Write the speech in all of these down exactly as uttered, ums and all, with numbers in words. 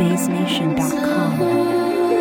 bass nation dot com.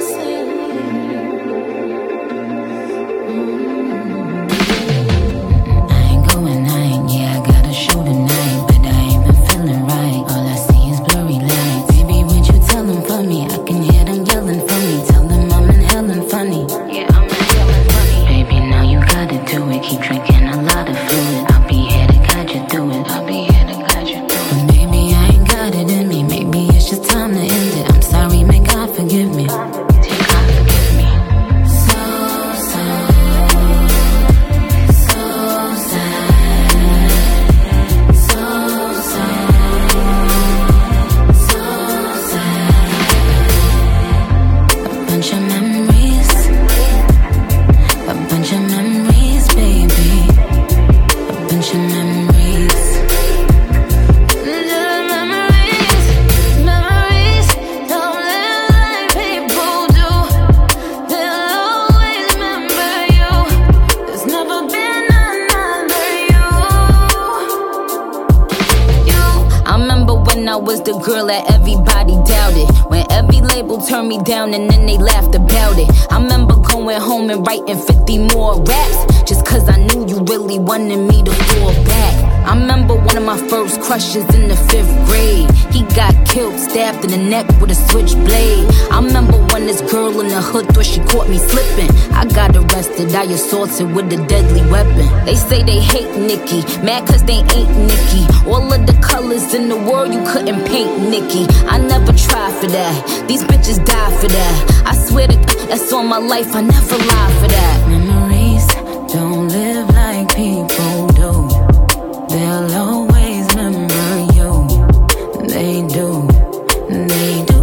I was the girl that everybody doubted. When every label turned me down and then they laughed about it. I remember going home and writing fifty more raps, just cause I knew you really wanted me to fall back. I remember one of my first crushes in the fifth grade. He got killed, stabbed in the neck with a switchblade. I remember when this girl in the hood thought she caught me slipping. I got arrested, I assaulted with a deadly weapon. They say they hate Nicki, mad cause they ain't Nicki. All of the colors in the world you couldn't paint Nicki. I never tried for that, these bitches die for that. I swear to God, that's all my life, I never lied for that. Memories don't live like people do. They'll always remember you. They do, they do.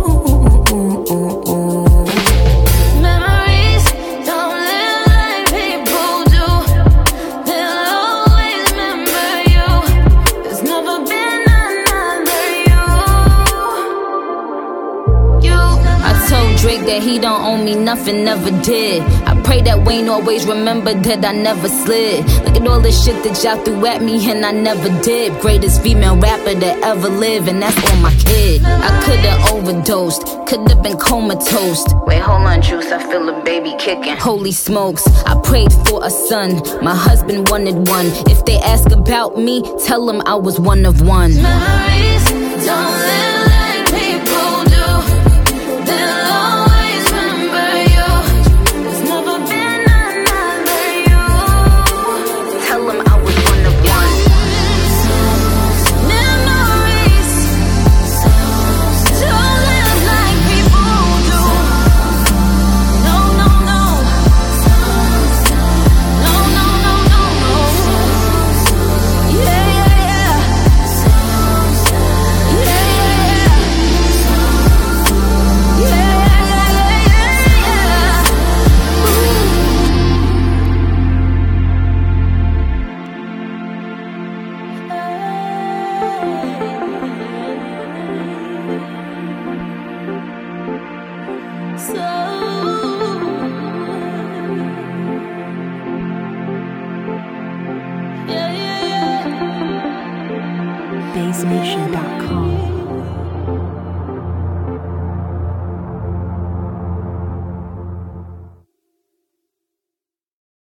Memories don't live like people do. They'll always remember you. There's never been another you. You. I told Drake that he don't owe me nothing, never did. I pray that Wayne always remembered that I never slid. Look at all the shit that y'all threw at me and I never did. Greatest female rapper that ever lived, and that's on my kid. I could've overdosed, could've been comatose. Wait, hold on, Juice, I feel a baby kicking. Holy smokes, I prayed for a son, my husband wanted one. If they ask about me, tell them I was one of one. Memories don't live like people do. They'll always remember you. There's never been another you. Tell them I was one of one. Memories don't live like people do. No, no, no. No, no, no, no, no. Yeah, yeah, yeah. Yeah, yeah, yeah. Yeah, yeah, yeah, yeah. So bass nation dot com.